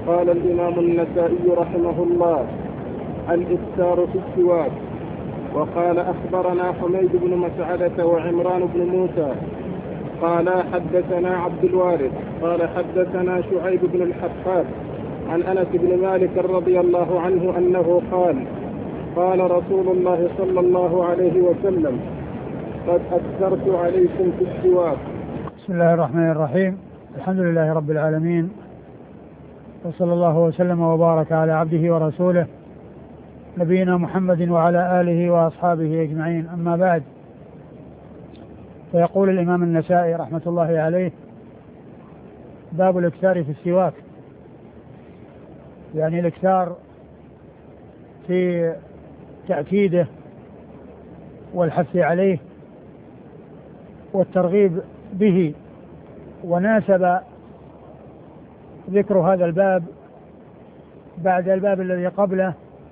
قال الإمام النسائي رحمه الله: الإكثار في السواك. وقال: أخبرنا حميد بن مسعدة وعمران بن موسى قال حدثنا عبد الوارث قال حدثنا شعيب بن الحفاظ عن أنس بن مالك رضي الله عنه أنه قال: قال رسول الله صلى الله عليه وسلم: قد أكثرت عليكم في السواك. بسم الله الرحمن الرحيم. الحمد لله رب العالمين، وصلى الله وسلم وبارك على عبده ورسوله نبينا محمد وعلى آله وأصحابه أجمعين. أما بعد، فيقول الإمام النسائي رحمة الله عليه: باب الإكثار في السواك، يعني الإكثار في تأكيده والحث عليه والترغيب به. وناسب ذكر هذا الباب بعد الباب الذي قبله،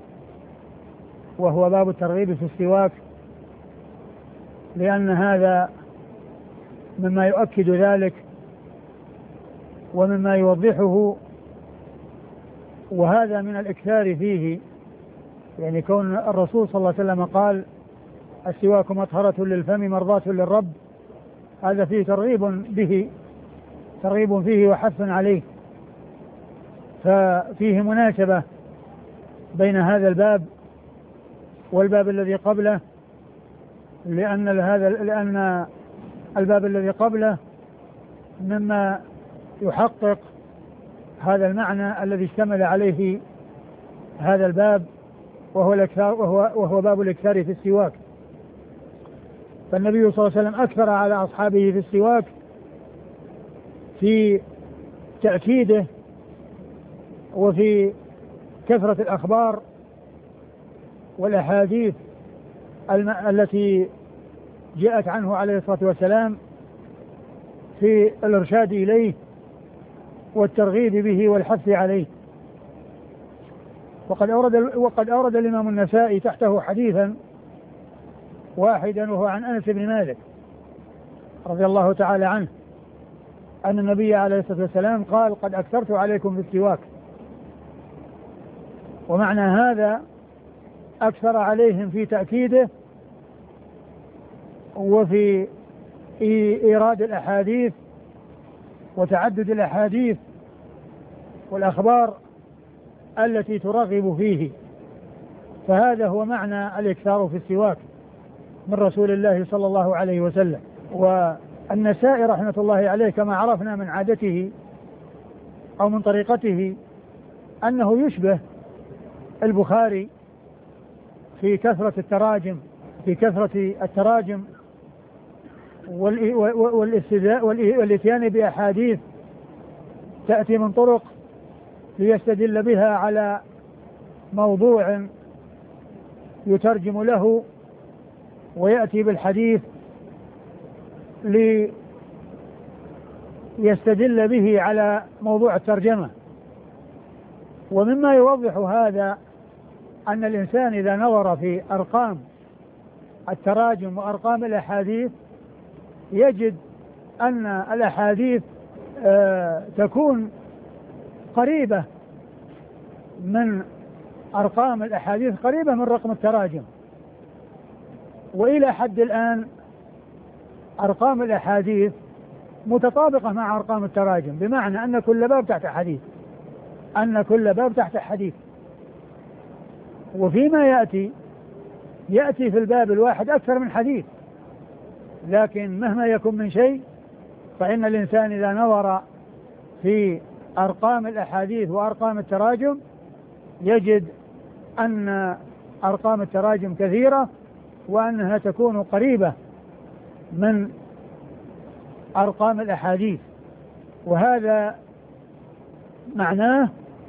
وهو باب الترغيب في السواك، لأن هذا مما يؤكد ذلك ومما يوضحه، وهذا من الإكثار فيه، يعني كون الرسول صلى الله عليه وسلم قال: السواك مطهرة للفم مرضاة للرب، هذا فيه ترغيب فيه وحث عليه، ففيه مناسبة بين هذا الباب والباب الذي قبله، لأن الباب الذي قبله مما يحقق هذا المعنى الذي اشتمل عليه هذا الباب، وهو باب الإكثار في السواك. فالنبي صلى الله عليه وسلم أكثر على أصحابه في السواك في تأكيده وفي كثرة الأخبار والأحاديث التي جاءت عنه عليه الصلاة والسلام في الإرشاد إليه والترغيب به والحث عليه. وقد أورد الإمام النسائي تحته حديثا واحدا، وهو عن أنس بن مالك رضي الله تعالى عنه أن النبي عليه الصلاة والسلام قال: قد أكثرت عليكم في السواك. ومعنى هذا أكثر عليهم في تأكيده وفي إيراد الأحاديث وتعدد الأحاديث والأخبار التي ترغب فيه. فهذا هو معنى الإكثار في السواك من رسول الله صلى الله عليه وسلم. والنسائي رحمة الله عليه كما عرفنا من عادته أو من طريقته أنه يشبه البخاري في كثرة التراجم والإتيان بأحاديث تأتي من طرق ليستدل بها على موضوع يترجم له، ويأتي بالحديث ليستدل به على موضوع الترجمة. ومما يوضح هذا أن الإنسان إذا نظر في أرقام التراجم وأرقام الأحاديث يجد أن الأحاديث تكون قريبة من أرقام الأحاديث، قريبة من رقم التراجم. وإلى حد الآن أرقام الأحاديث متطابقة مع أرقام التراجم، بمعنى أن كل باب تحت حديث. وفيما يأتي في الباب الواحد أكثر من حديث، لكن مهما يكن من شيء فإن الإنسان إذا نظر في أرقام الأحاديث وأرقام التراجم يجد أن أرقام التراجم كثيرة، وأنها تكون قريبة من أرقام الأحاديث. وهذا معناه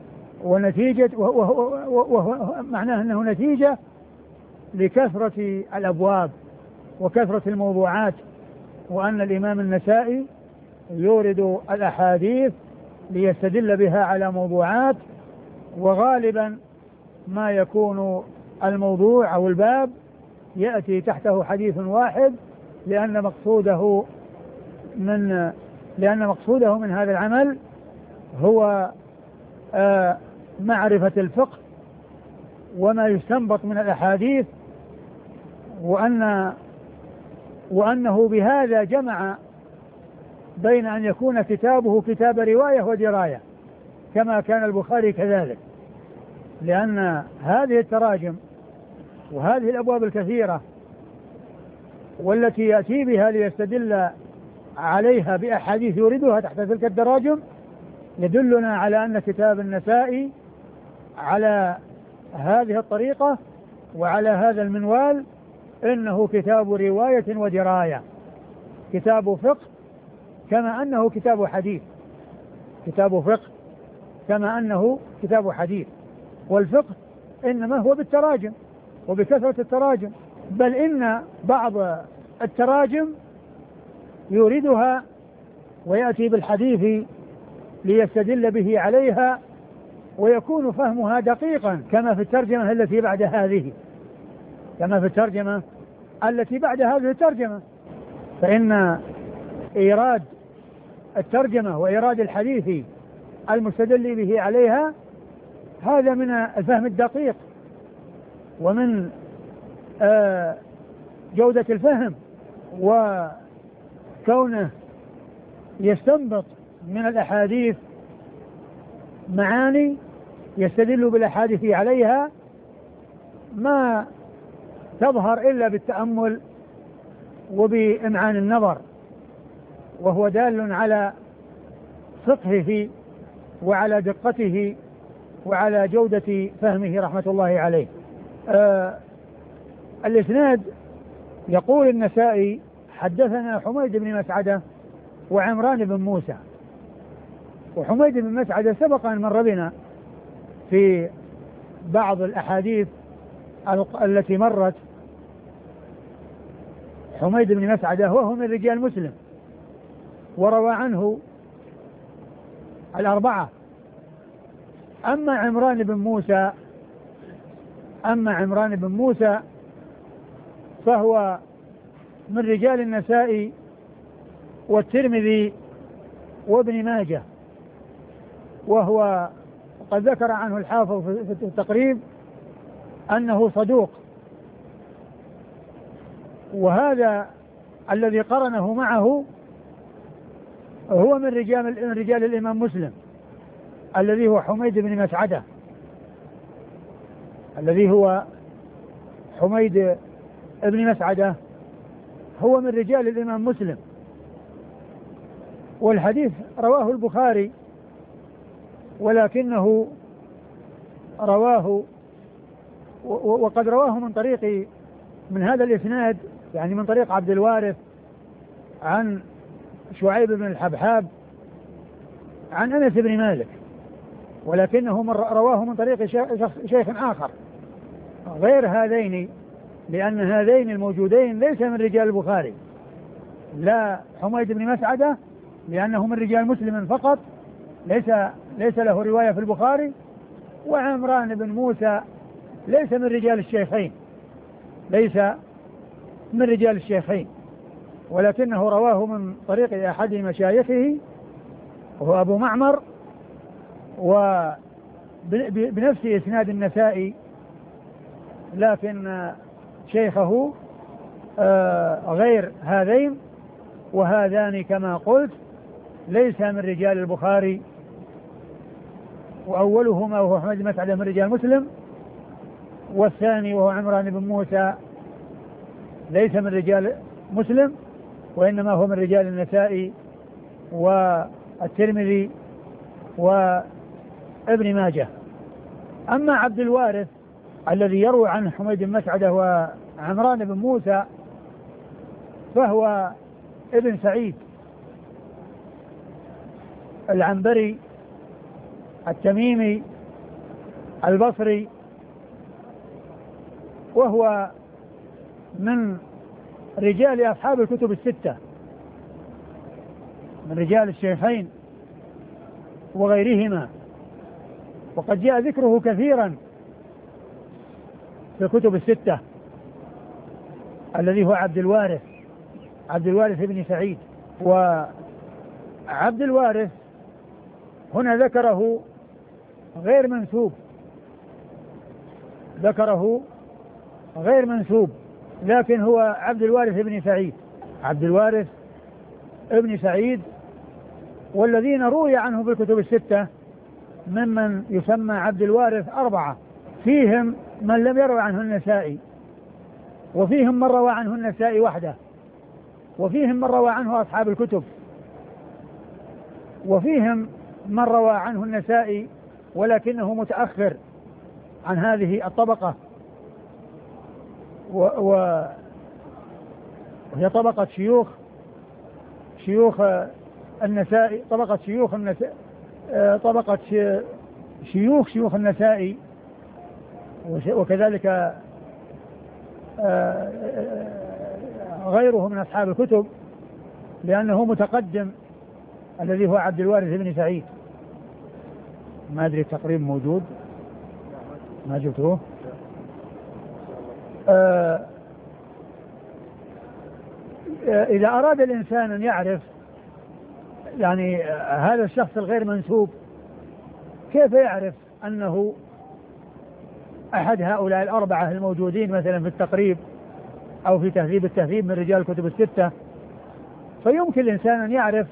معناه أنه نتيجة لكثرة الأبواب وكثرة الموضوعات، وأن الإمام النسائي يورد الأحاديث ليستدل بها على موضوعات، وغالبا ما يكون الموضوع أو الباب يأتي تحته حديث واحد، لأن مقصوده من هذا العمل هو معرفة الفقه وما يستنبط من الأحاديث، وأنه بهذا جمع بين أن يكون كتابه كتاب رواية ودراية كما كان البخاري كذلك، لأن هذه التراجم وهذه الأبواب الكثيرة والتي يأتي بها ليستدل عليها بأحاديث يوردها تحت تلك التراجم يدلنا على أن كتاب النسائي على هذه الطريقة وعلى هذا المنوال إنه كتاب رواية ودراية، كتاب فقه كما أنه كتاب حديث، كتاب فقه كما أنه كتاب حديث. والفقه إنما هو بالتراجم وبكثرة التراجم، بل إن بعض التراجم يوردها ويأتي بالحديث ليستدل به عليها ويكون فهمها دقيقا كما في الترجمة التي بعد هذه، كما في الترجمة التي بعد هذه الترجمة، فإن إيراد الترجمة وإيراد الحديث المستدل به عليها هذا من الفهم الدقيق ومن جودة الفهم، وكونه يستنبط من الأحاديث معاني يستدل بالأحاديث عليها ما تظهر إلا بالتأمل وبإمعان النظر، وهو دال على فقهه وعلى دقته وعلى جودة فهمه رحمة الله عليه. الإسناد يقول النسائي حدثنا حميد بن مسعدة وعمران بن موسى. وحميد بن مسعدة سبق أن مر بنا في بعض الأحاديث التي مرت. حميد بن مسعدة وهو من رجال مسلم وروى عنه الأربعة. أما عمران بن موسى فهو من رجال النسائي والترمذي وابن ماجه، وهو قد ذكر عنه الحافظ في التقريب أنه صدوق، وهذا الذي قرنه معه هو من رجال الإمام مسلم الذي هو حميد بن مسعدة، الذي هو حميد بن مسعدة هو من رجال الإمام مسلم. والحديث رواه البخاري ولكنه رواه وقد رواه من هذا الإسناد، يعني من طريق عبد الوارث عن شعيب بن الحبحاب عن أنس بن مالك، ولكنه رواه من طريق شيخ آخر غير هذين، لأن هذين الموجودين ليس من رجال البخاري، لا حميد بن مسعدة لأنه من رجال مسلم فقط ليس له رواية في البخاري، وعمران بن موسى ليس من رجال الشيخين ولكنه رواه من طريق أحد مشايخه وهو أبو معمر وبنفس إسناد النسائي، لكن شيخه غير هذين، وهذان كما قلت ليس من رجال البخاري، وأولهما وهو حميد بن مسعدة من رجال مسلم، والثاني وهو عمران بن موسى ليس من رجال مسلم وإنما هو من رجال النسائي والترمذي وابن ماجه. أما عبد الوارث الذي يروي عن حميد بن مسعدة وعمران بن موسى فهو ابن سعيد العنبري التميمي البصري، وهو من رجال أصحاب الكتب الستة، من رجال الشيخين وغيرهما، وقد جاء ذكره كثيرا في الكتب الستة، الذي هو عبد الوارث بن سعيد. وعبد الوارث هنا ذكره غير منسوب، ذكره غير منسوب، لكن هو عبد الوارث بن سعيد، عبد الوارث ابن سعيد. والذين روي عنه في الكتب الستة ممن يسمى عبد الوارث 4، فيهم من لم يروي عنه النسائي، وفيهم من روى عنه النسائي وحده، وفيهم من روى عنه أصحاب الكتب، وفيهم من روى عنه النسائي ولكنه متأخر عن هذه الطبقة، وهي طبقة شيوخ النسائي، طبقة شيوخ النسائي، طبقة شيوخ النسائي، وكذلك غيره من أصحاب الكتب، لأنه متقدم الذي هو عبد الوارث بن سعيد. ما أدري التقريب موجود ما جبته. إذا أراد الإنسان أن يعرف يعني هذا الشخص الغير منسوب، كيف يعرف أنه أحد هؤلاء الأربعة الموجودين مثلا في التقريب أو في تهذيب التهذيب من رجال الكتب الستة؟ فيمكن الإنسان أن يعرف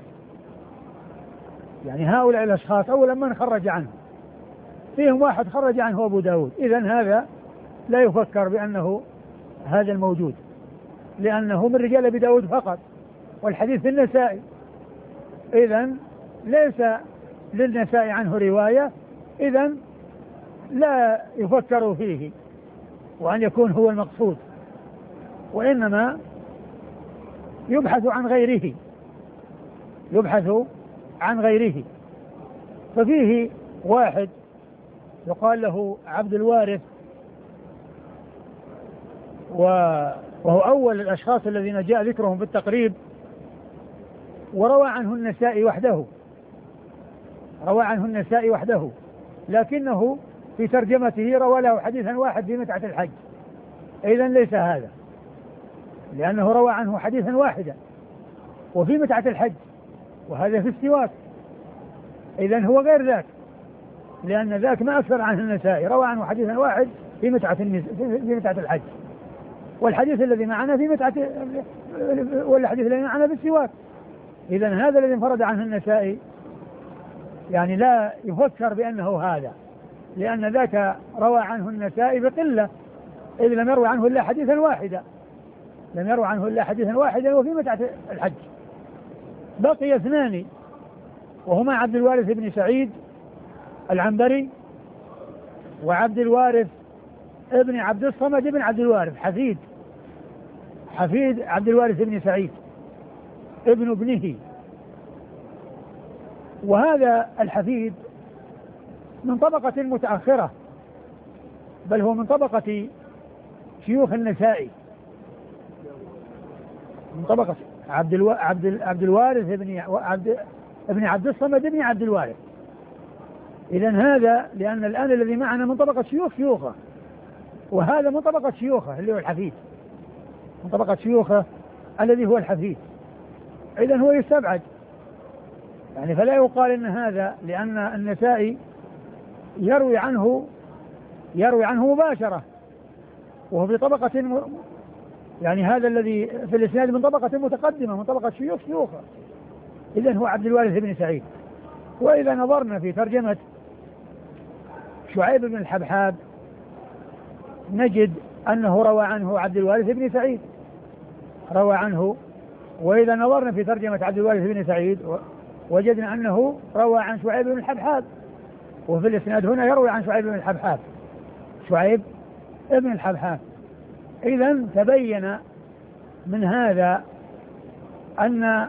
يعني هؤلاء الأشخاص أولا من خرج عنه، فيهم واحد خرج عنه أبو داود، إذن هذا لا يفكر بأنه هذا الموجود، لأنه من رجال أبي داود فقط، والحديث في النسائي، إذن ليس للنسائي عنه رواية، إذن لا يفكر فيه وأن يكون هو المقصود، وإنما يبحث عن غيره. ففيه واحد يقال له عبد الوارث، وهو أول الأشخاص الذين جاء ذكرهم في التقريب، وروى عنه النسائي وحده، لكنه في ترجمته روى له حديثا واحد في متعة الحج، إذن ليس هذا، لأنه روى عنه حديثا واحدا وفي متعة الحج، وهذا في السواك، إذن هو غير ذاك، لأن ذاك ما أكثر عنه النسائي، روى عنه حديثا واحد في متعة الحج، والحديث الذي معنا في متعة، والحديث الذي معنا في السواك. إذن هذا الذي انفرد عنه النسائي يعني لا يفكر بأنه هذا، لأن ذاك روى عنه النسائي بقلة، إذ لم يروي عنه إلا حديثا واحدا وفي متعة الحج. بقي 2 وهما عبد الوارث بن سعيد العنبري، وعبد الوارث ابن عبد الصمد بن عبد الوارث، حفيد عبد الوارث بن سعيد ابن ابنه. وهذا الحفيد من طبقة متأخرة، بل هو من طبقة شيوخ النسائي، من طبقة عبد الوارث ابن عبد الصمد بن عبد الوارث. إذن هذا لأن الآن الذي معنا من طبقة شيوخه، وهذا من طبقة شيوخه اللي هو الحفيد، من طبقة شيوخه الذي هو الحفيد. إذن هو يستبعد يعني، فلا يقال إن هذا، لأن النسائي يروي عنه مباشرة، وهو في طبقة يعني هذا الذي في الإسناد من طبقة متقدمة، من طبقة شيوخه. إذن هو عبد الوارث بن سعيد. وإذا نظرنا في ترجمة شعيب بن الحبحاب نجد أنه روى عنه عبد الوارث بن سعيد، روى عنه. وإذا نظرنا في ترجمة عبد الوارث بن سعيد وجدنا أنه روى عن شعيب بن الحبحاب، وفي الإسناد هنا يروي عن شعيب بن الحبحاب. إذن تبين من هذا أن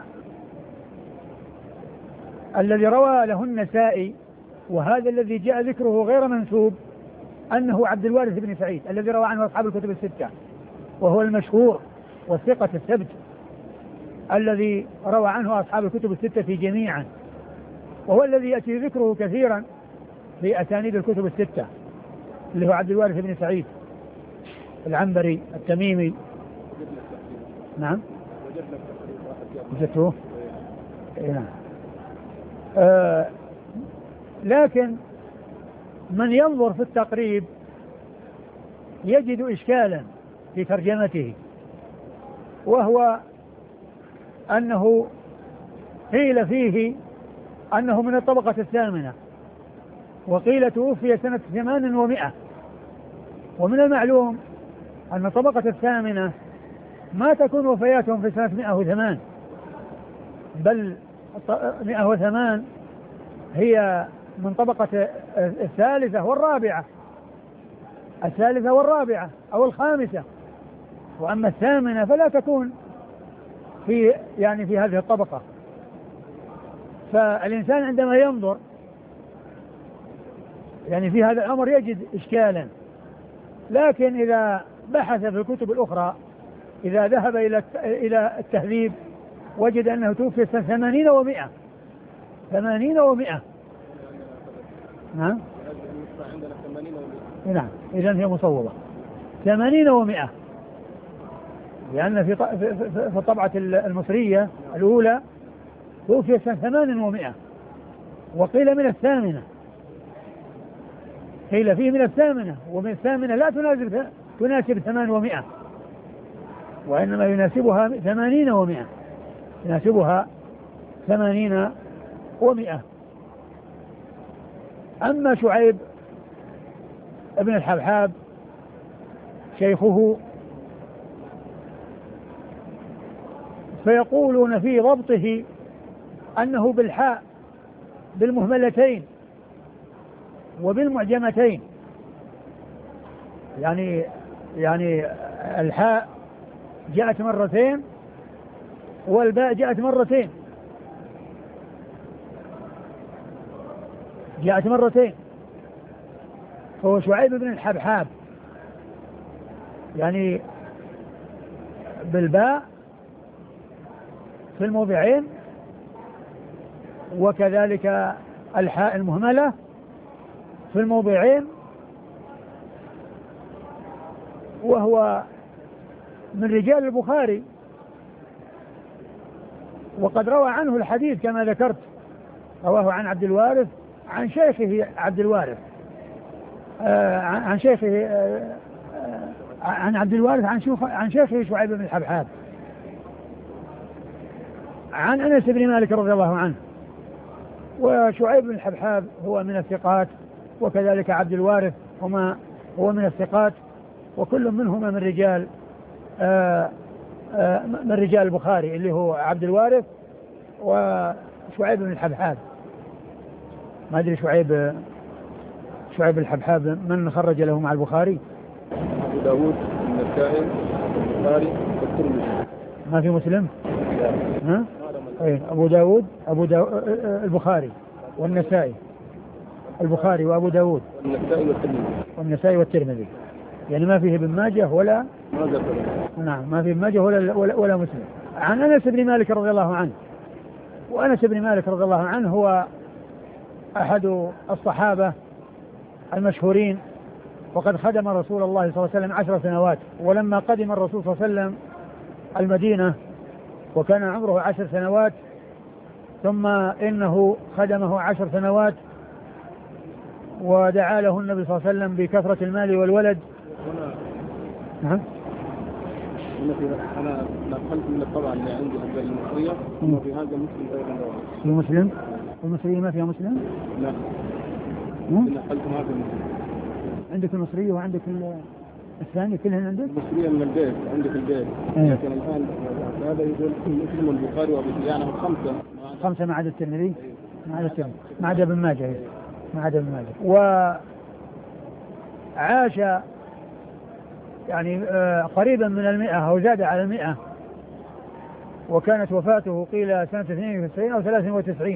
الذي روى له النسائي، وهذا الذي جاء ذكره غير منسوب، أنه عبد الوارث بن سعيد الذي روى عنه أصحاب الكتب الستة، وهو المشهور والثقة الثبت الذي روى عنه أصحاب الكتب الستة جميعا، وهو الذي يأتي ذكره كثيرا في أسانيد الكتب الستة، اللي هو عبد الوارث بن سعيد العنبري التميمي. نعم وجدته. نعم. لكن من ينظر في التقريب يجد إشكالا في ترجمته، وهو أنه قيل فيه أنه من الطبقة الثامنة، وقيل توفي سنة 800. ومن المعلوم أن الطبقة الثامنة ما تكون وفياتهم في سنة 108، بل 108 هي من طبقة الثالثة والرابعة أو الخامسة، وأما الثامنة فلا تكون في هذه الطبقة. فالإنسان عندما ينظر في هذا الأمر يجد إشكالا، لكن إذا بحث في الكتب الأخرى، إذا ذهب إلى التهذيب وجد أنه توفي سنة 80 و100. نعم، نعم، إذن هي مصوبة 80 و100، لأن في الطبعة المصرية الأولى توفي سنة 8 و100، وقيل من الثامنة، قيل فيه من الثامنة، ومن الثامنة لا تناسب 8 و100، وإنما يناسبها 80 و100، يناسبها 80 و100. أما شعيب ابن الحبحاب شيخه فيقولون في ضبطه أنه بالحاء بالمهملتين وبالمعجمتين، يعني الحاء جاءت مرتين والباء جاءت مرتين، فهو شعيب بن الحبحاب يعني بالباء في الموضعين، وكذلك الحاء المهملة في الموضعين، وهو من رجال البخاري، وقد روى عنه الحديث كما ذكرت، رواه عن عبد الوارث عن شيخه عبد الوارث، عن شيخه عن عبد الوارث عن شيخه شعيب بن الحبحاب عن أنس بن مالك رضي الله عنه. وشعيب بن الحبحاب هو من الثقات، وكذلك عبد الوارث هو من الثقات، وكل منهما من رجال البخاري، اللي هو عبد الوارث وشعيب بن الحبحاب. ما أدري شعيب الحبحاب من خرج له مع البخاري؟ أبو داود النسائي البخاري والترمذي. ما في مسلم؟ ها؟ أي أبو داود البخاري والنسائي، البخاري وأبو داود والنسائي والترمذي، يعني ما فيه ابن ماجه ولا نعم، ما فيه ابن ماجه ولا مسلم. عن أنس بن مالك رضي الله عنه، وأنس بن مالك رضي الله عنه هو أحد الصحابة المشهورين، وقد خدم رسول الله صلى الله عليه وسلم 10 سنوات، ولما قدم الرسول صلى الله عليه وسلم المدينة وكان عمره 10 سنوات، ثم إنه خدمه 10 سنوات ودعا له النبي صلى الله عليه وسلم بكثرة المال والولد. نعم. أنا نقلت من الطبعة اللي عندي المصرية، وفي هذا مسلم أيضا. في مسلم؟ المصرية ما فيها مسلم؟ لا. نقلت ما في مسلم. عندك المصرية وعندك الثاني كلهن عندك؟ المصرية من البيت، عندك البيت. لكن الآن هذا يقول مسلم والبخاري وأبو ديانة 5 ما عدا الترمذي، ما عدا ابن ماجه، وعاش يعني قريبا من 100 أو زاد على 100، وكانت وفاته قيل سنة 92 أو 93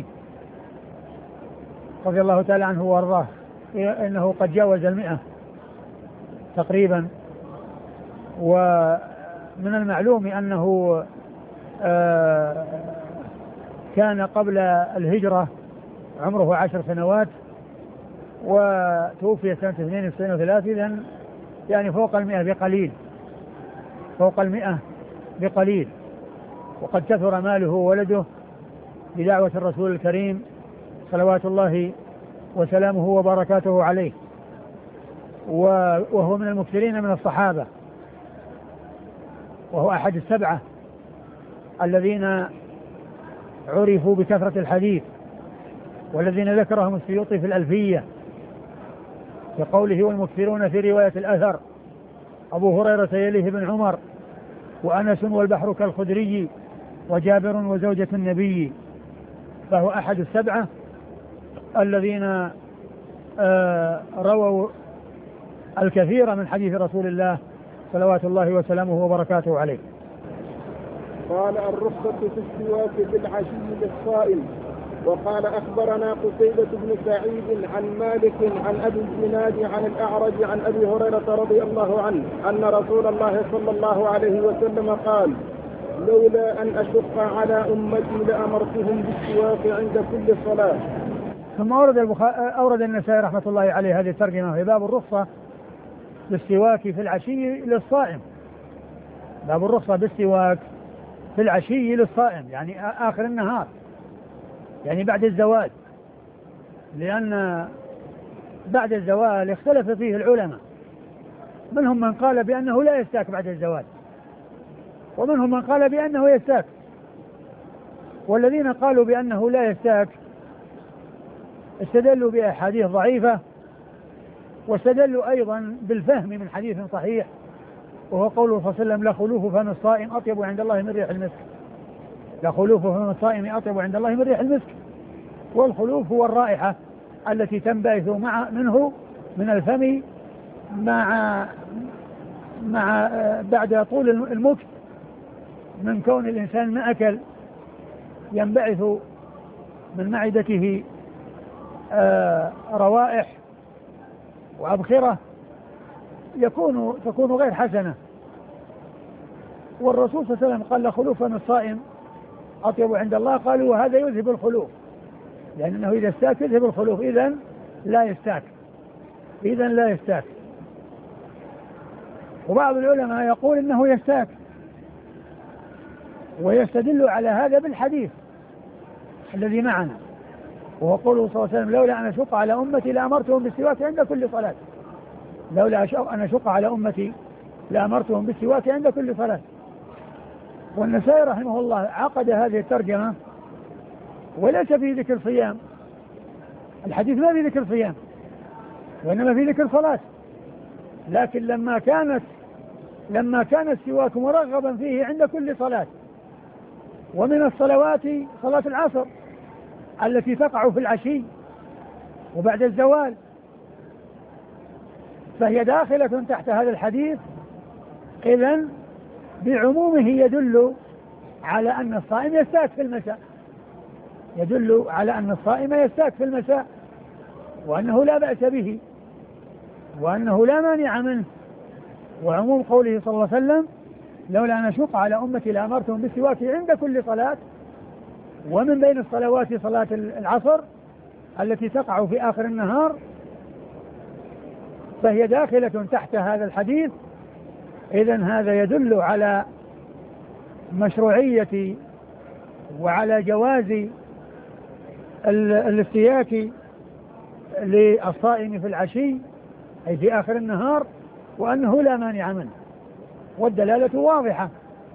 رضي الله تعالى عنه وارضاه، إنه قد جاوز 100 تقريبا. ومن المعلوم أنه كان قبل الهجرة عمره 10 سنوات، وتوفي سنة 92 و 3، إذن يعني فوق 100 بقليل، وقد كثر ماله وولده بدعوة الرسول الكريم صلوات الله وسلامه وبركاته عليه، وهو من المكثرين من الصحابة، وهو أحد السبعة الذين عرفوا بكثرة الحديث، والذين ذكرهم السيوطي في الألفية بقوله والمكثرون في رواية الأثر أبو هريرة يليه بن عمر وأنس والبحر كالخدري وجابر وزوجة النبي، فهو أحد السبعة الذين رووا الكثير من حديث رسول الله صلوات الله وسلامه وبركاته عليه. قال الرخصة في السواك بالعشي للصائم. وقال أخبرنا قتيبة بن سعيد عن مالك عن أبي الزناد عن الأعرج عن أبي هريرة رضي الله عنه أن رسول الله صلى الله عليه وسلم قال لولا أن أشق على أمتي لأمرتهم بالسواك عند كل صلاة. ثم أورد النسائي رحمة الله عليه هذه الترجمة في باب الرخصة بالسواك في العشي للصائم. باب الرخصة بالسواك في العشي للصائم، يعني آخر النهار، يعني بعد الزوال، لأن بعد الزوال اختلف فيه العلماء، منهم من قال بأنه لا يستاك بعد الزوال، ومنهم من قال بأنه يستاك. والذين قالوا بأنه لا يستاك استدلوا بأحاديث ضعيفة، واستدلوا أيضا بالفهم من حديث صحيح، وهو قوله صلى الله عليه وسلم لخلوف فم الصائم أطيب عند الله من ريح المسك. لخلوف فم الصائم أطيب عند الله من ريح المسك. والخلوف هو الرائحة التي تنبعث منه من الفم مع بعد طول المكث من كون الإنسان ما أكل، ينبعث من معدته روائح وأبخرة تكون غير حسنة. والرسول صلى الله عليه وسلم قال لخلوف فم الصائم أطيب عند الله، قالوا وهذا يذهب الخلوف، لأنه إذا استاك يذهب الخلوف، إذن لا يستاك. وبعض العلماء يقول إنه يستاك، ويستدل على هذا بالحديث الذي معنا، وهو قوله صلى الله عليه وسلم لولا أن أشق على أمتي لأمرتهم بالسواك عند كل صلاة. لولا أن أشق على أمتي لأمرتهم بالسواك عند كل صلاة. والنسائي رحمه الله عقد هذه الترجمة وليس في ذكر صيام، الحديث ما في ذكر صيام وإنما في ذكر صلاة، لكن لما كان السواك مرغبا فيه عند كل صلاة، ومن الصلوات صلاة العصر التي تقع في العشي وبعد الزوال، فهي داخلة تحت هذا الحديث. إذن بعمومه يدل على أن الصائم يستاك في المساء، وأنه لا بأس به، وأنه لا مانع منه. وعموم قوله صلى الله عليه وسلم لولا أن أشق على أمتي لأمرتهم بالسواك عند كل صلاة، ومن بين الصلوات صلاة العصر التي تقع في آخر النهار، فهي داخلة تحت هذا الحديث. إذن هذا يدل على مشروعية وعلى جواز الاستياك للصائم في العشي أي في آخر النهار، وأنه لا مانع منه، والدلالة واضحة.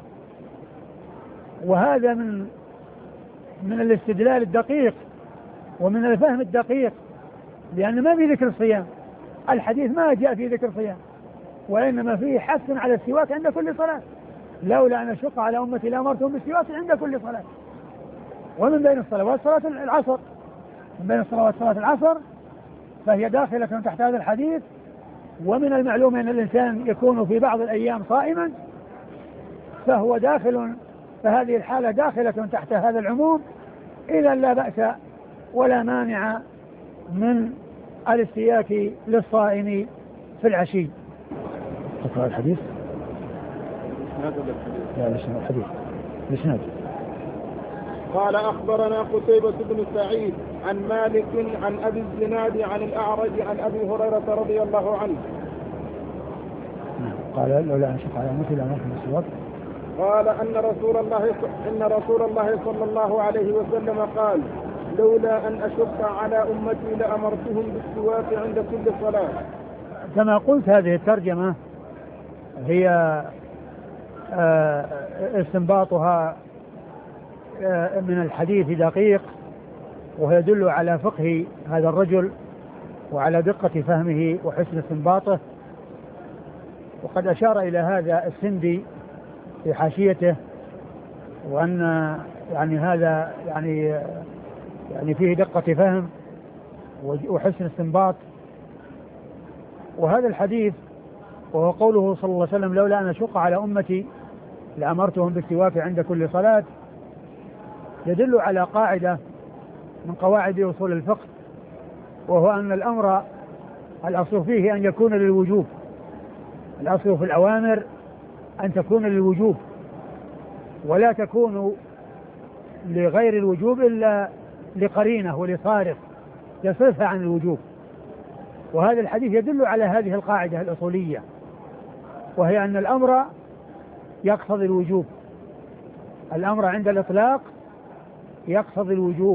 وهذا من الاستدلال الدقيق ومن الفهم الدقيق، لأن ما في ذكر الصيام، الحديث ما جاء في ذكر الصيام، وإنما فيه حث على السواك عند كل صلاة. لولا أن أشق على أمتي لأمرتهم بالسواك عند كل صلاة. ومن بين الصلوات صلاة العصر، صلاة العصر فهي داخلة تحت هذا الحديث. ومن المعلوم أن الإنسان يكون في بعض الأيام صائما، فهذه الحالة داخلة تحت هذا العموم. إذا لا بأس ولا مانع من الاستياك للصائم في العشي. تقرأ الحديث؟ الحديث. قال أخبرنا قتيبة بن سعيد عن مالك عن أبي الزناد عن الأعرج عن أبي هريرة رضي الله عنه قال لولا أن أشق على أمتي لأمرتهم بالسواك. قال إن رسول الله صلى الله عليه وسلم قال لولا أن أشق على أمتي لأمرتهم بالسواك عند كل صلاة. كما قلت هذه الترجمة هي استنباطها من الحديث دقيق، وهو يدل على فقه هذا الرجل وعلى دقة فهمه وحسن استنباطه. وقد أشار إلى هذا السندي في حاشيته، وأن يعني هذا يعني فيه دقة فهم وحسن استنباط. وهذا الحديث وهو قوله صلى الله عليه وسلم لولا أن أشق على أمتي لأمرتهم بالسواك عند كل صلاة، يدل على قاعدة من قواعد أصول الفقه، وهو أن الأمر الأصل فيه أن يكون للوجوب. الأصل في الأوامر أن تكون للوجوب، ولا تكون لغير الوجوب إلا لقرينة ولصارف يصرفها عن الوجوب. وهذا الحديث يدل على هذه القاعدة الأصولية، وهي أن الأمر يقتضي الوجوب. الأمر عند الإطلاق يقتضي الوجوب،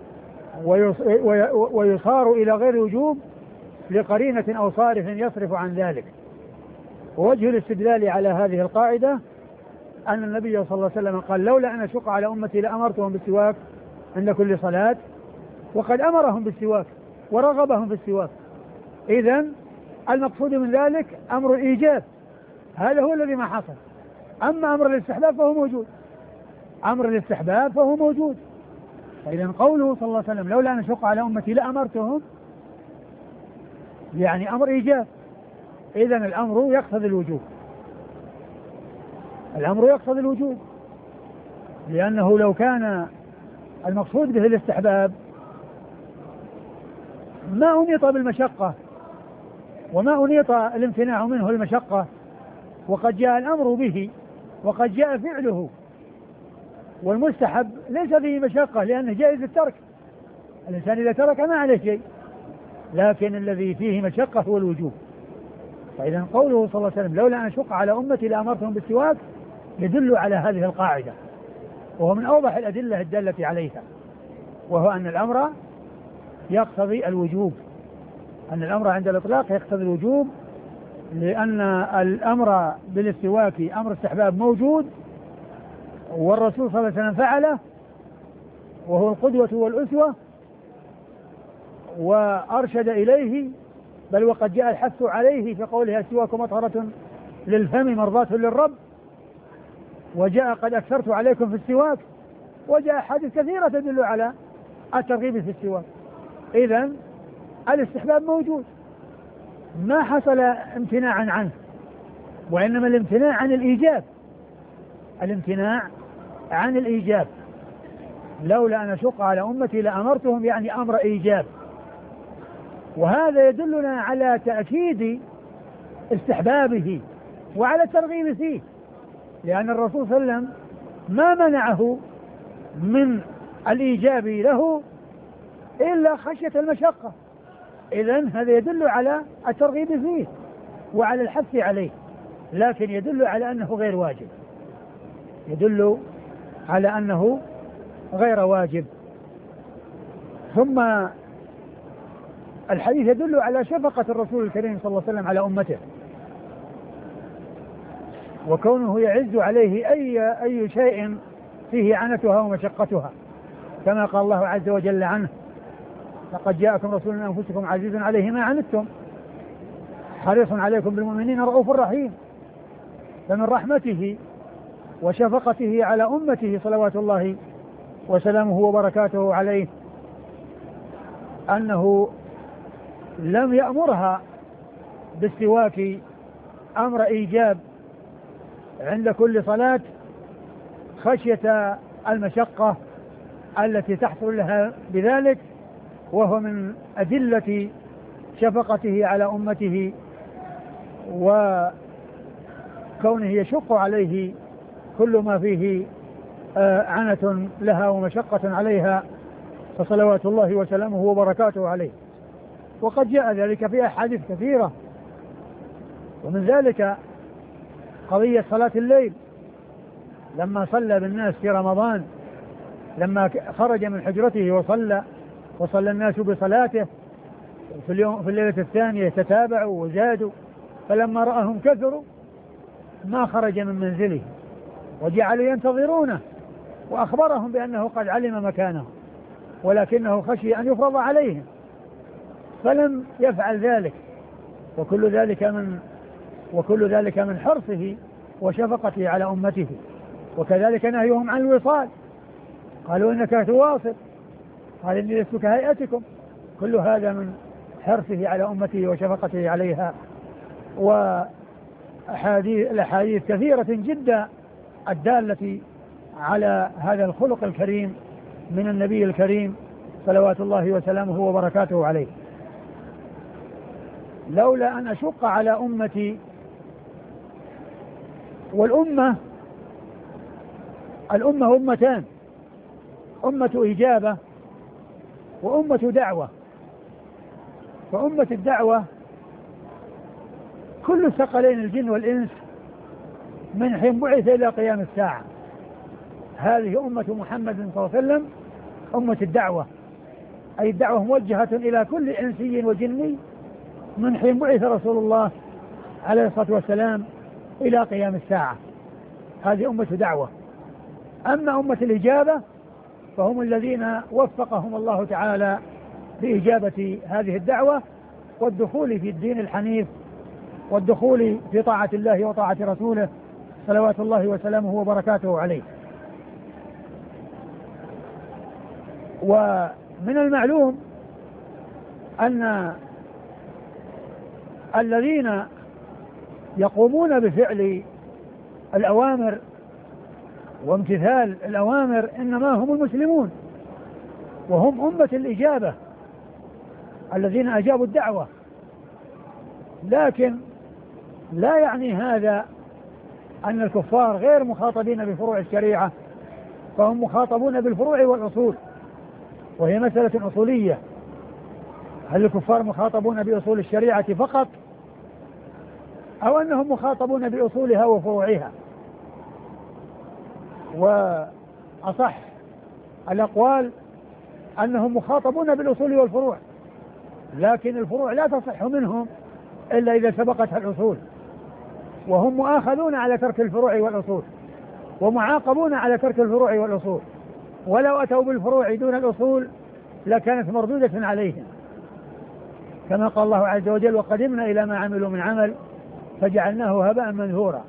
ويصار إلى غير الوجوب لقرينة أو صارف يصرف عن ذلك. ووجه الاستدلال على هذه القاعدة أن النبي صلى الله عليه وسلم قال لولا أن أشق على أمتي لأمرتهم بالسواك عند كل صلاة، وقد أمرهم بالسواك ورغبهم في السواك. إذن المقصود من ذلك أمر الإيجاب، هذا هو الذي ما حصل. أما أمر الاستحباب فهو موجود، أمر الاستحباب فهو موجود. فإذن قوله صلى الله عليه وسلم لولا أن أشق على أمتي لأمرتهم يعني أمر إيجاب. إذن الأمر يقتضي الوجوب، الأمر يقتضي الوجوب، لأنه لو كان المقصود به الاستحباب ما أنيط بالمشقة وما أنيط الامتناع منه المشقة، وقد جاء الأمر به وقد جاء فعله. والمستحب ليس فيه مشقة لأنه جائز الترك، الإنسان إذا ترك ما عليه شيء، لكن الذي فيه مشقة هو الوجوب. فإذا قوله صلى الله عليه وسلم لولا أن أشق على أمتي لأمرتهم بالسواك يدل على هذه القاعدة، وهو من أوضح الأدلة الدالة عليها، وهو أن الأمر يقتضي الوجوب، أن الأمر عند الإطلاق يقتضي الوجوب، لأن الأمر بالاستواك أمر استحباب موجود، والرسول صلى الله عليه وسلم فعله، وهو القدوة والأسوة وأرشد إليه، بل وقد جاء الحث عليه في قوله السواك مطهرة للفم مرضاة للرب، وجاء قد أكثرت عليكم في السواك، وجاء حديث كثيرة تدل على الترغيب في السواك. إذن الاستحباب موجود، ما حصل امتناعا عنه، وإنما الامتناع عن الإيجاب، الامتناع عن الإيجاب. لولا أن أشق على أمتي لأمرتهم يعني أمر إيجاب. وهذا يدلنا على تأكيد استحبابه وعلى الترغيب فيه، لأن الرسول صلى الله عليه وسلم ما منعه من الإيجاب له إلا خشية المشقة. إذن هذا يدل على الترغيب فيه وعلى الحث عليه، لكن يدل على أنه غير واجب، يدل على أنه غير واجب. ثم الحديث يدل على شفقة الرسول الكريم صلى الله عليه وسلم على أمته، وكونه يعز عليه أي شيء فيه عنتها ومشقتها، كما قال الله عز وجل عنه لقد جاءكم رسول من أنفسكم عزيز عليه ما عنتم حريص عليكم بالمؤمنين رؤوف رحيم. فمن رحمته وشفقته على أمته صلوات الله وسلامه وبركاته عليه أنه لم يأمرها بالسواك أمر إيجاب عند كل صلاة خشية المشقة التي تحصل لها بذلك، وهو من أدلة شفقته على أمته وكونه يشق عليه كل ما فيه عنة لها ومشقة عليها، فصلوات الله وسلامه وبركاته عليه. وقد جاء ذلك في أحاديث كثيرة، ومن ذلك قضية صلاة الليل لما صلى بالناس في رمضان لما خرج من حجرته وصلى الناس بصلاته في الليلة الثانية تتابعوا وزادوا، فلما رأهم كثروا ما خرج من منزله وجعلوا ينتظرونه، وأخبرهم بأنه قد علم مكانه ولكنه خشي أن يفرض عليهم فلم يفعل ذلك. وكل ذلك من حرصه وشفقته على أمته. وكذلك نهيهم عن الوصال، قالوا إنك تواصل، قال إني لست كهيئتكم. كل هذا من حرصه على أمته وشفقته عليها. والأحاديث كثيرة جدا الدالة على هذا الخلق الكريم من النبي الكريم صلوات الله وسلامه وبركاته عليه. لولا أن أشق على أمتي، والأمة أمتان: أمة إجابة وأمة دعوة. فأمة الدعوة كل الثقلين الجن والإنس من حين بعث إلى قيام الساعة، هذه أمة محمد صلى الله عليه وسلم أمة الدعوة، أي الدعوة موجهة إلى كل إنسي وجني من حين بعث رسول الله عليه الصلاة والسلام إلى قيام الساعة، هذه أمة دعوة. أما أمة الإجابة فهم الذين وفقهم الله تعالى بإجابة هذه الدعوة والدخول في الدين الحنيف والدخول في طاعة الله وطاعة رسوله صلوات الله وسلامه وبركاته عليه. ومن المعلوم أن الذين يقومون بفعل الأوامر وامتثال الأوامر إنما هم المسلمون، وهم أمة الإجابة الذين أجابوا الدعوة. لكن لا يعني هذا أن الكفار غير مخاطبين بفروع الشريعة، فهم مخاطبون بالفروع والأصول، وهي مسألة أصولية: هل الكفار مخاطبون بأصول الشريعة فقط أو أنهم مخاطبون بأصولها وفروعها؟ وأصح الأقوال أنهم مخاطبون بالأصول والفروع، لكن الفروع لا تصح منهم إلا إذا سبقتها الأصول، وهم مؤاخذون على ترك الفروع والأصول ومعاقبون على ترك الفروع والأصول، ولو أتوا بالفروع دون الأصول لكانت مردودة عليهم، كما قال الله عز وجل: وقدمنا إلى ما عملوا من عمل فجعلناه هباء منثورا.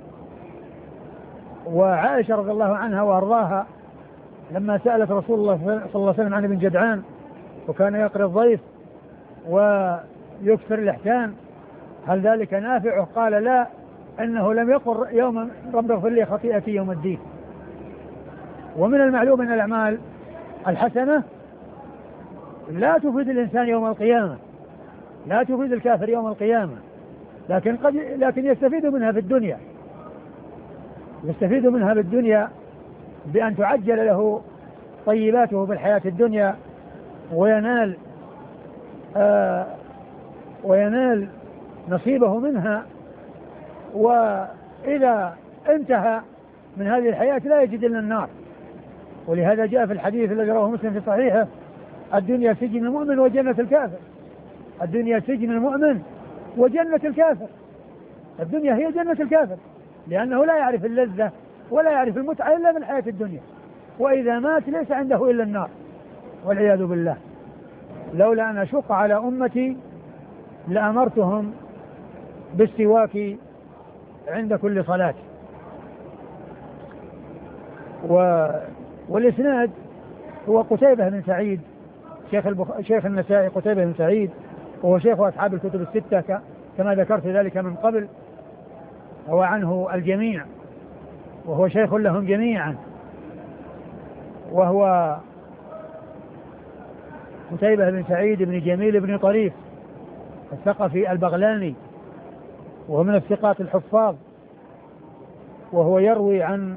وعائشة رضي الله عنها وأرضاها لما سألت رسول الله صلى الله عليه وسلم عن ابن جدعان وكان يقري الضيف ويكثر الإحسان هل ذلك نافعه؟ قال: لا، إنه لم يقل يوما رب اغفر لي خطيئتي يوم الدين. ومن المعلوم أن الأعمال الحسنة لا تفيد الإنسان يوم القيامة، لا تفيد الكافر يوم القيامة، لكن يستفيد منها في الدنيا، يستفيد منها بالدنيا بأن تعجل له طيباته في الحياة الدنيا وينال نصيبه منها، وإذا انتهى من هذه الحياة لا يجد إلا النار. ولهذا جاء في الحديث الذي رواه مسلم في صحيحه: الدنيا سجن المؤمن وجنة الكافر. الدنيا سجن المؤمن وجنة الكافر. الدنيا هي جنة الكافر، لأنه لا يعرف اللذة ولا يعرف المتعة إلا من الحياة الدنيا، وإذا مات ليس عنده إلا النار والعياذ بالله. لولا أن أشق على أمتي لأمرتهم بالسواك عند كل صلاة. والإسناد هو قتيبة بن سعيد شيخ النسائي، قتيبة بن سعيد، وهو شيخ أصحاب الكتب الستة كما ذكرت ذلك من قبل، هو عنه الجميع وهو شيخ لهم جميعا، وهو قتيبة بن سعيد بن جميل بن طريف الثقفي البغلاني، وهو من الثقات الحفاظ، وهو يروي عن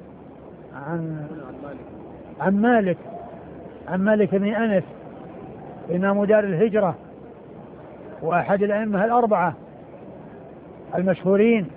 مالك بن أنس إمام دار الهجرة وأحد الأئمة الأربعة المشهورين،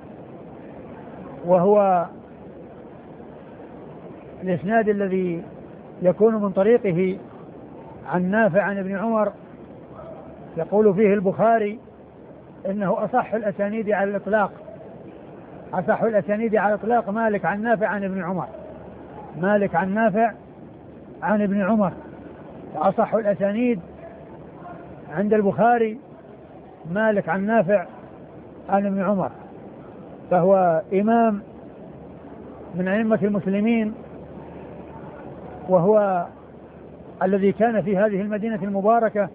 وهو الإسناد الذي يكون من طريقه عن نافع عن ابن عمر، يقول فيه البخاري إنه أصح الأسانيد على الإطلاق، أصح الأسانيد على الإطلاق مالك عن نافع عن ابن عمر، مالك عن نافع عن ابن عمر، وأصح الأسانيد عند البخاري مالك عن نافع عن ابن عمر، فهو إمام من أئمة المسلمين، وهو الذي كان في هذه المدينة المباركة،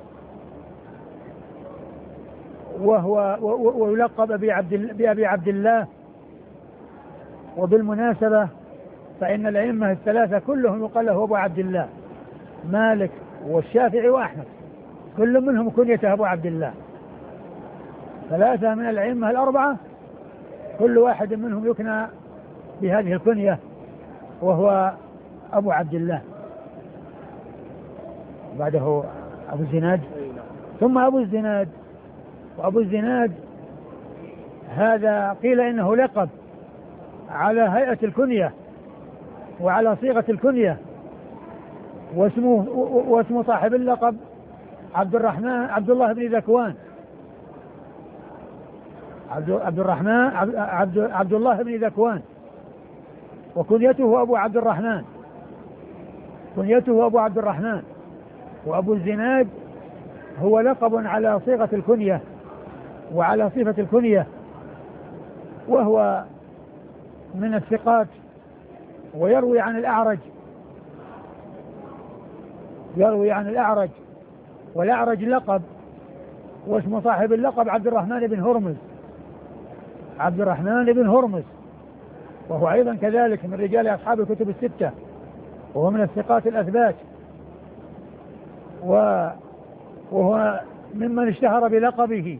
ويلقب بأبي عبد الله. وبالمناسبة فإن الأئمة الثلاثة كلهم يقال له أبو عبد الله، مالك والشافعي وأحمد كل منهم كنيته أبو عبد الله، ثلاثة من الأئمة الأربعة كل واحد منهم يكنى بهذه الكنية وهو أبو عبد الله، بعده أبو الزناد ثم أبو الزناد. وأبو الزناد هذا قيل إنه لقب على هيئة الكنية وعلى صيغة الكنية، واسمه صاحب اللقب عبد الله بن ذكوان، عبد الله بن ذكوان، وكنيته أبو عبد الرحمن، كنيته أبو عبد الرحمن. وأبو الزناد هو لقب على صيغة الكنية وعلى صفة الكنية، وهو من الثقات، ويروي عن الأعرج، يروي عن الأعرج، والأعرج لقب، واسم صاحب اللقب عبد الرحمن بن هرمز، عبد الرحمن بن هرمز، وهو أيضا كذلك من رجال أصحاب الكتب الستة، وهو من الثقات الأثبات، وهو ممن اشتهر بلقبه،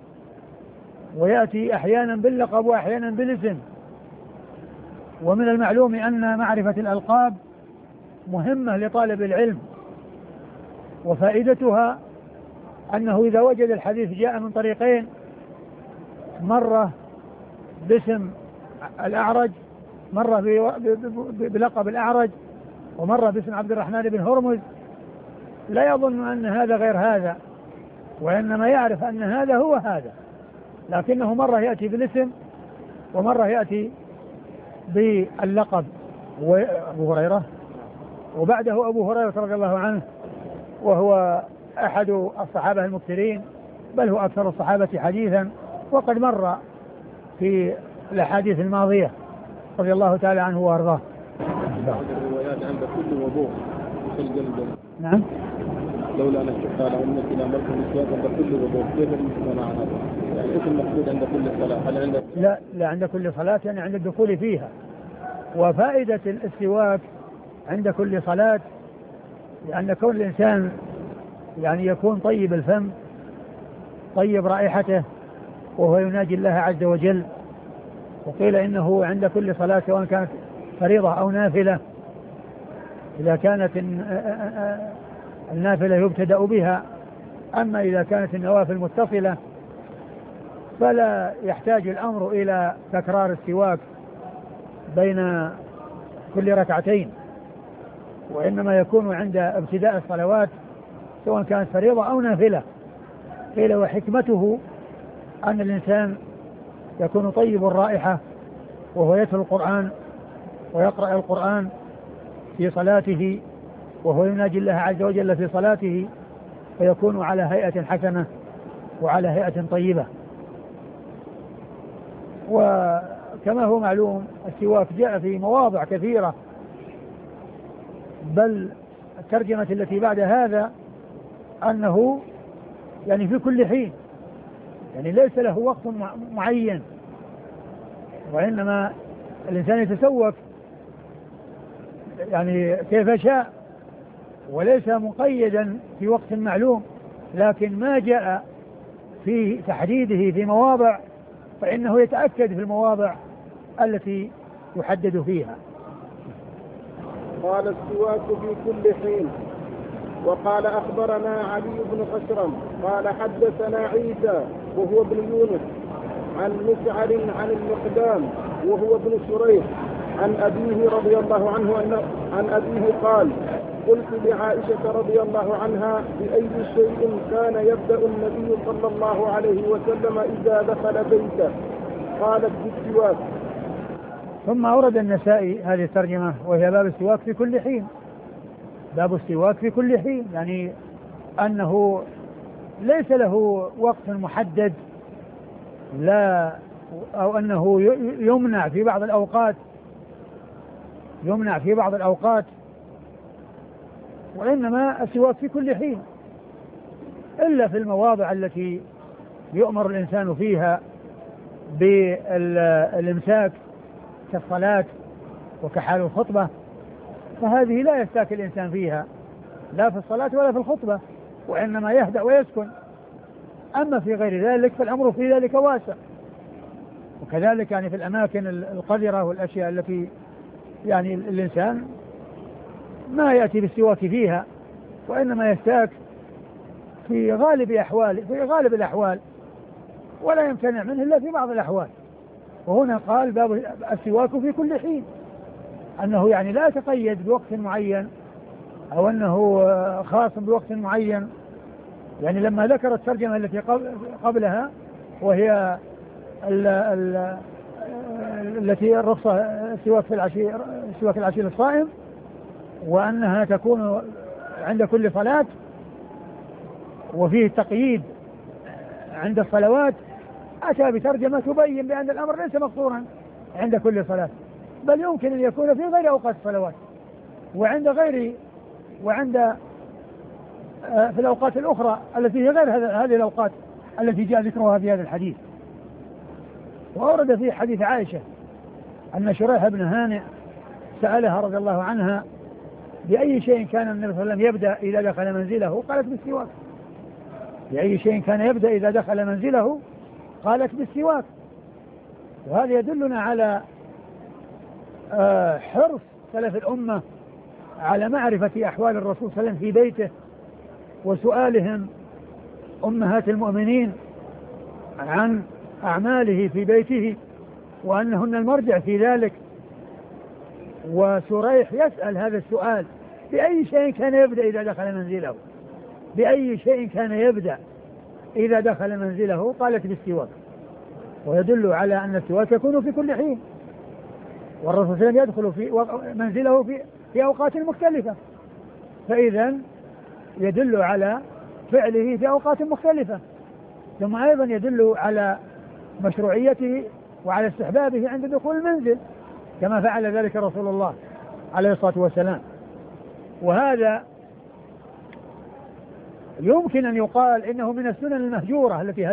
ويأتي أحيانا باللقب وأحيانا بالاسم. ومن المعلوم أن معرفة الألقاب مهمة لطالب العلم، وفائدتها أنه إذا وجد الحديث جاء من طريقين، مرة باسم الأعرج، مرة بلقب الأعرج، ومرة باسم عبد الرحمن بن هرمز، لا يظن أن هذا غير هذا، وإنما يعرف أن هذا هو هذا، لكنه مرة يأتي بالاسم ومرة يأتي باللقب. وأبو هريرة، وبعده أبو هريرة رضي الله عنه، وهو أحد الصحابة المكثرين، بل هو أكثر الصحابة حديثا، وقد مر في الأحاديث الماضية رضي الله تعالى عنه وأرضاه. الروايات عند كل وضوء في القلب. نعم. لولا أن قال أنك إلى مركز السواك عند كل وضوء، كيف المسلمون عن هذا؟ يعني إيش المقصود عند كل صلاة؟ هل عند؟ لا عند كل صلاة، يعني عند الدخول فيها. وفائدة السواك عند كل صلاة لأن كون الإنسان يعني يكون طيب الفم، طيب رائحته، وهو يناجي الله عز وجل. وقيل إنه عند كل صلاة سواء كانت فريضة أو نافلة، إذا كانت النافلة يبتدأ بها، أما إذا كانت النوافل متصلة فلا يحتاج الأمر إلى تكرار السواك بين كل ركعتين، وإنما يكون عند ابتداء الصلوات سواء كانت فريضة أو نافلة. قيل وحكمته أن الإنسان يكون طيب الرائحة وهو يتلو القرآن ويقرأ القرآن في صلاته، وهو يناجي الله عز وجل في صلاته، فيكون على هيئة حسنة وعلى هيئة طيبة. وكما هو معلوم السواك جاء في مواضع كثيرة، بل الترجمة التي بعد هذا أنه يعني في كل حين، يعني ليس له وقت معين، وإنما الإنسان يتسوق يعني كيف شاء، وليس مقيدا في وقت معلوم، لكن ما جاء في تحديده في مواضع فإنه يتأكد في المواضع التي يحدد فيها. قال السواك في كل حين. وقال أخبرنا علي بن خشرم قال حدثنا عيسى وهو ابن يونس عن مسعر عن المقدام وهو ابن شريح عن أبيه رضي الله عنه عن أبيه قال قلت لعائشة رضي الله عنها بأي شيء كان يبدأ النبي صلى الله عليه وسلم إذا دخل بيته؟ قالت بالسواك. ثم أورد النسائي هذه الترجمة وهي باب السواك في كل حين. باب السواك في كل حين يعني أنه ليس له وقت محدد، لا، أو أنه يمنع في بعض الأوقات، وإنما السواك في كل حين إلا في المواضع التي يؤمر الإنسان فيها بالإمساك كالصلاة وكحال الخطبة، فهذه لا يستاك الإنسان فيها لا في الصلاة ولا في الخطبة، وإنما يهدأ ويسكن. أما في غير ذلك فالأمر في ذلك واسع. وكذلك يعني في الأماكن القذرة والأشياء التي يعني الإنسان ما يأتي بالسواك فيها، وإنما يستاك في غالب الأحوال ولا يمتنع منه إلا في بعض الأحوال. وهنا قال باب السواك في كل حين، أنه يعني لا يتقيد بوقت معين أو أنه خاص بوقت معين. يعني لما ذكر الترجمة التي قبلها وهي التي الرخصة السواك في العشي للصائم، وأنها تكون عند كل صلاة، وفيه التقييد عند الصلوات، أتى بترجمة تبين بأن الأمر ليس مقصورا عند كل صلاة، بل يمكن أن يكون في غير أوقات الصلوات وعند في الأوقات الأخرى التي هي غير هذه الأوقات التي جاء ذكرها في هذا الحديث. وأورد في حديث عائشة أن شريح بن هانئ سألها رضي الله عنها بأي شيء كان النبي صلى الله عليه وسلم يبدأ إذا دخل منزله؟ قالت بالسواك. بأي شيء كان يبدأ إذا دخل منزله؟ قالت بالسواك. وهذا يدلنا على حرص سلف الأمة على معرفة أحوال الرسول صلى الله عليه وسلم في بيته، وسؤالهم أمهات المؤمنين عن أعماله في بيته، وأنهن المرجع في ذلك. وشريح يسأل هذا السؤال بأي شيء كان يبدأ إذا دخل منزله؟ بأي شيء كان يبدأ إذا دخل منزله؟ قالت بالسواك. ويدل على أن السواك يكون في كل حين، والرسول صلى الله عليه وسلم يدخل في منزله في أوقات مختلفة، فإذا يدل على فعله في أوقات مختلفة. ثم أيضا يدل على مشروعيته وعلى استحبابه عند دخول المنزل كما فعل ذلك رسول الله عليه الصلاة والسلام. وهذا يمكن أن يقال إنه من السنن المهجورة التي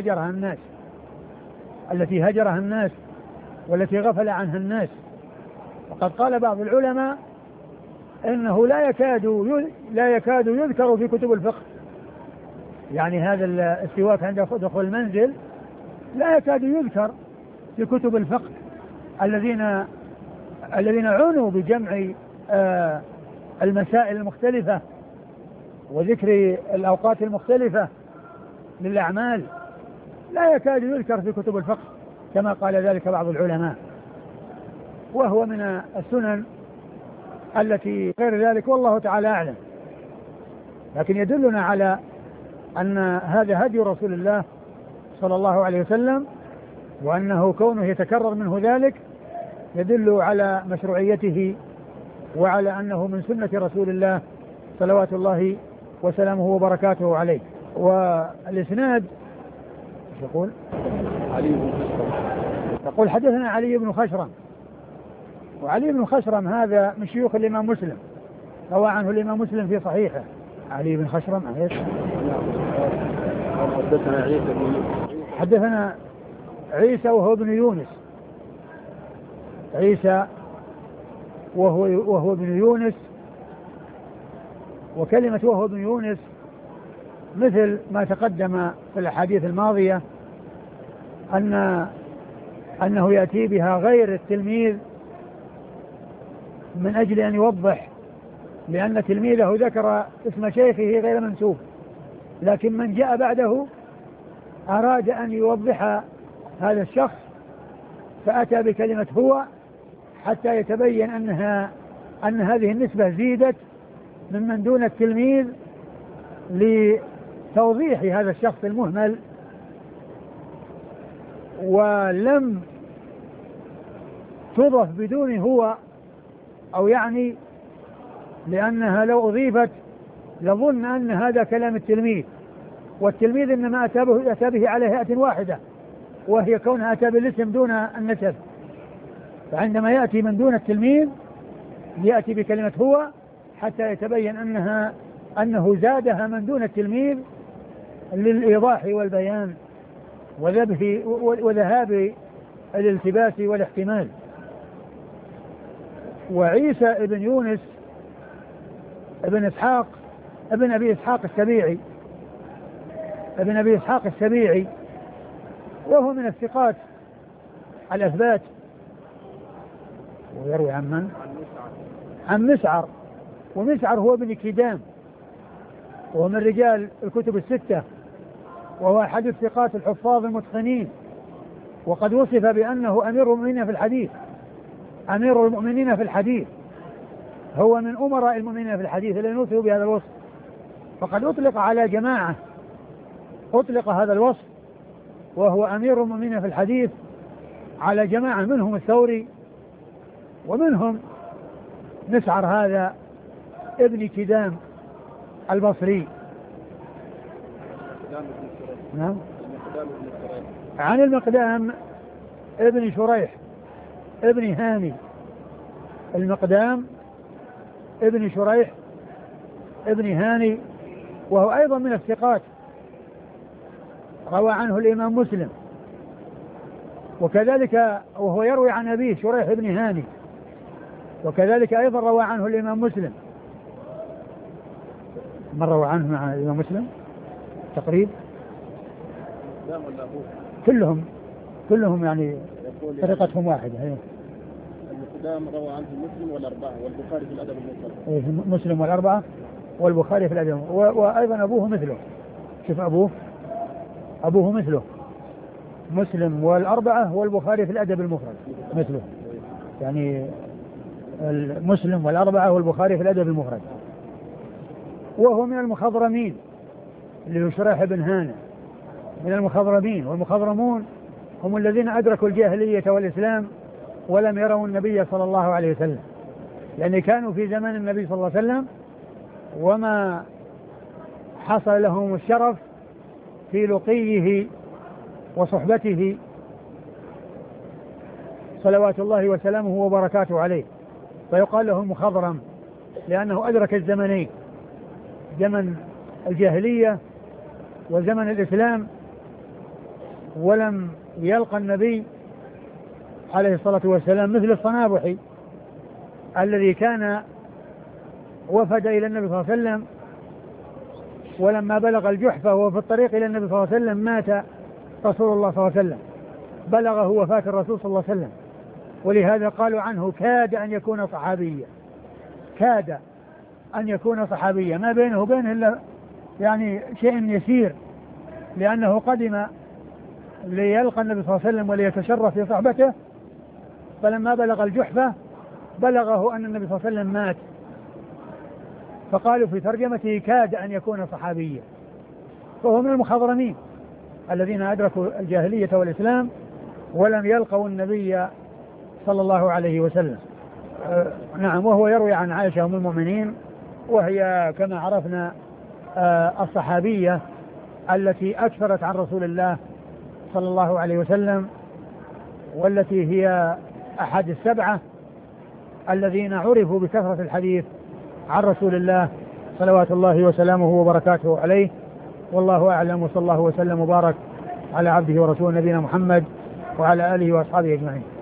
هجرها الناس والتي غفل عنها الناس. وقد قال بعض العلماء إنه لا يكاد يذكر في كتب الفقه، يعني هذا السواك عند دخول المنزل لا يكاد يذكر في كتب الفقه الذين عنوا بجمع المسائل المختلفة وذكر الأوقات المختلفة للأعمال، لا يكاد يذكر في كتب الفقه كما قال ذلك بعض العلماء. وهو من السنن التي غير ذلك والله تعالى أعلم. لكن يدلنا على أن هذا هدي رسول الله صلى الله عليه وسلم، وأنه كونه يتكرر منه ذلك يدل على مشروعيته وعلى أنه من سنة رسول الله صلوات الله وسلامه وبركاته عليه. والإسناد يقول حدثنا علي بن خشرم، وعلي بن خشرم هذا من شيوخ الإمام مسلم، روى عنه الإمام مسلم في صحيحه. علي بن خشرم حدثنا عيسى وهو ابن يونس، عيسى وهو ابن يونس. وكلمة وهو ابن يونس مثل ما تقدم في الأحاديث الماضية أنه يأتي بها غير التلميذ من أجل أن يوضح، لأن تلميذه ذكر اسم شيخه غير منسوب، لكن من جاء بعده أراد أن يوضح هذا الشخص فأتى بكلمة هو حتى يتبين أن هذه النسبة زيدت ممن دون التلميذ لتوضيح هذا الشخص المهمل، ولم تضف بدون هو، أو يعني لأنها لو أضيفت لظن أن هذا كلام التلميذ، والتلميذ إنما أتى به على هيئة واحدة وهي كونها أتى بالاسم دون النسب، فعندما يأتي من دون التلميذ يأتي بكلمة هو حتى يتبين أنه زادها من دون التلميذ للإيضاح والبيان وذهاب الالتباس والاحتمال. وعيسى ابن يونس ابن إسحاق ابن أبي إسحاق السبيعي وهو من الثقات الأثبات، ويروي عن من؟ عن مسعر، ومسعر هو ابن كدام وهو من رجال الكتب الستة، وهو أحد الثقات الحفاظ المتقنين، وقد وصف بأنه أمير المؤمنين في الحديث، هو من أمراء المؤمنين في الحديث الذين وصفوا بهذا الوصف. فقد أطلق على جماعة هذا الوصف وهو أمير المؤمنين في الحديث على جماعة، منهم الثوري ومنهم مسعر هذا ابن كدام البصري. نعم. عن المقدام ابن شريح ابن هاني، المقدام ابن شريح ابن هاني وهو أيضا من الثقات، روى عنه الإمام مسلم، وكذلك وهو يروي عن أبيه شريح ابن هاني، وكذلك أيضا روى عنه الإمام مسلم. من روى عنه مع الإمام مسلم تقريب؟ كلهم يعني طريقتهم واحدة. المقدام روى عنه مسلم والأربعة والبخاري في الأدب المفرد. مسلم والأربعة والبخاري في الأدب، وأيضا أبوه مثله. شوف أبوه مثله، مسلم والأربعة والبخاري في الأدب المفرد مثله، يعني المسلم والأربعة والبخاري في الأدب المفرد. وهو من المخضرمين اللي هو شريح بن هانة، من المخضرمين، والمخضرمون هم الذين أدركوا الجاهلية والإسلام ولم يروا النبي صلى الله عليه وسلم، لأن كانوا في زمان النبي صلى الله عليه وسلم وما حصل لهم الشرف في لقيه وصحبته صلوات الله وسلامه وبركاته عليه، فيقال له مخضرم لأنه أدرك الزمنين، زمن الجاهلية وزمن الإسلام، ولم يلقى النبي عليه الصلاة والسلام مثل الصنابحي الذي كان وفد إلى النبي صلى الله عليه وسلم، ولما بلغ الجحفة وهو في الطريق إلى النبي صلى الله عليه وسلم مات رسول الله صلى الله عليه وسلم، بلغه وفاة الرسول صلى الله عليه وسلم، ولهذا قالوا عنه كاد أن يكون صحابيا، كاد أن يكون صحابيا، ما بينه وبينه إلا يعني شيء يسير، لأنه قدم ليلقى النبي صلى الله عليه وسلم وليتشرف في صحبته، فلما بلغ الجحفة بلغه أن النبي صلى الله عليه وسلم مات، فقالوا في ترجمته كاد أن يكون صحابيا. فهو من المخضرمين الذين أدركوا الجاهلية والإسلام ولم يلقوا النبي صلى الله عليه وسلم. نعم. وهو يروي عن عائشة أم المؤمنين، وهي كما عرفنا الصحابية التي أكثرت عن رسول الله صلى الله عليه وسلم، والتي هي أحد السبعة الذين عرفوا بكثرة الحديث عن رسول الله صلوات الله وسلامه وبركاته عليه. والله أعلم، وصلى الله وسلم وبارك على عبده ورسوله نبينا محمد وعلى آله وأصحابه أجمعين.